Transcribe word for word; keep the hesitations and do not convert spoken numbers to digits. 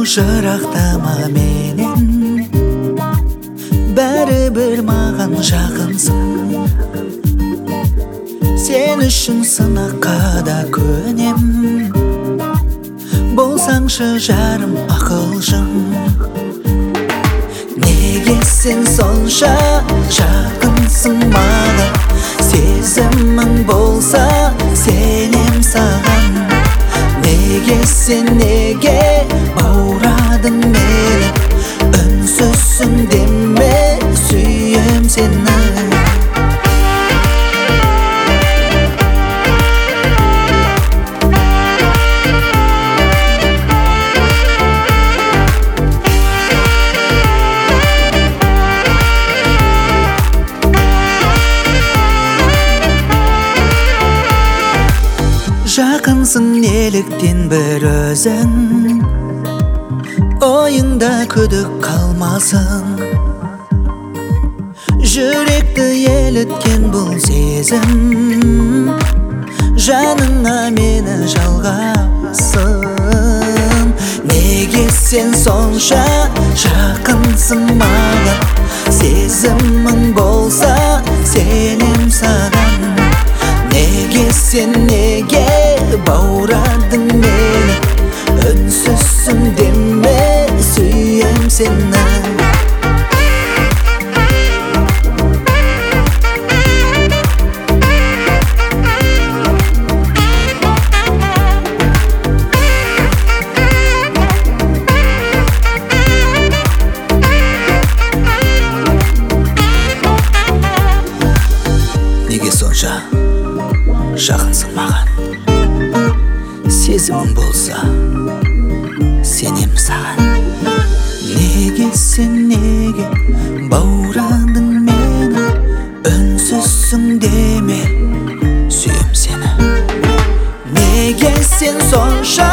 жырақтама менен, бәрібір маған жақынсың. Сен үшін сынаққа да көнем, болсаңшы жарым ақылшым. Неге сен сонша жақынсың маған, сезімің болса сенем саған. Неге сен неге баурадың мені, үнсізсің деме сүйем сені. Жақынсың неліктен бір өзің, ойыңда күдік қалмасын. Жүректі еліткен бұл сезім, жаныңа мені жалғасын. Неге сен сонша жақынсың маған, сезімің болса сенем саған. Неге сен неге баурадың мені, үнсізсің деме сүйем сені. Неге сонша жақынсың маған, сезімің болса сенем саған. Неге сен неге баурадың мені, үнсізсің деме сүйем сені. Неге сен сонша